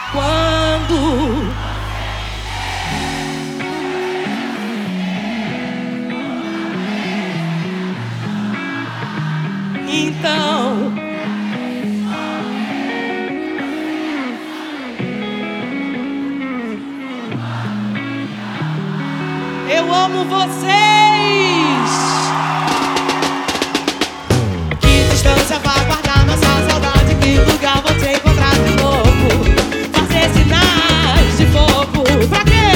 Quando então eu amo vocês. Que distância vai guardar nossa saudade? Que lugar vou te encontrar de novo? Fazer sinais de fogo pra quê?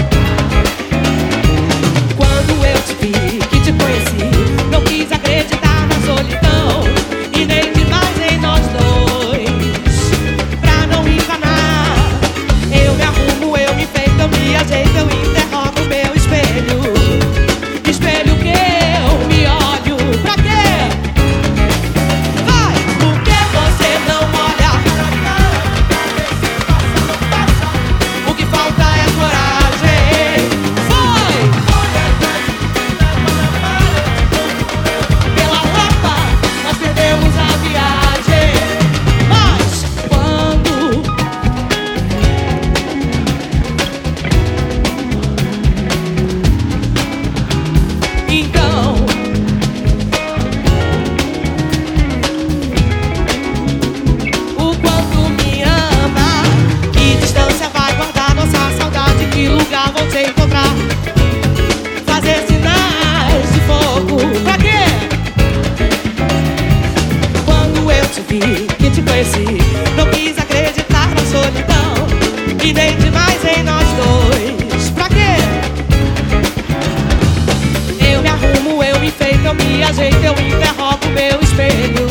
Quando eu te vi, que te conheci, não quis acreditar na solidão e nem demais em nós dois. Pra não enganar, eu me arrumo, eu me feito, eu me ajeito, eu interrogo meu espelho. Espelho que eu me olho pra quê? Vai! Por que você não olha? O que falta é coragem. Foi! Pela roupa nós perdemos a viagem. Mas quando então o quanto me ama, que distância vai guardar nossa saudade? Que lugar vou te encontrar? Fazer sinais de fogo pra quê? Quando eu te vi, que te conheci, não quis acreditar na solidão e nem demais em nós dois. Pra quê? Eu me arrumo, eu me feito, eu me ajeito, eu interrogo meu espelho.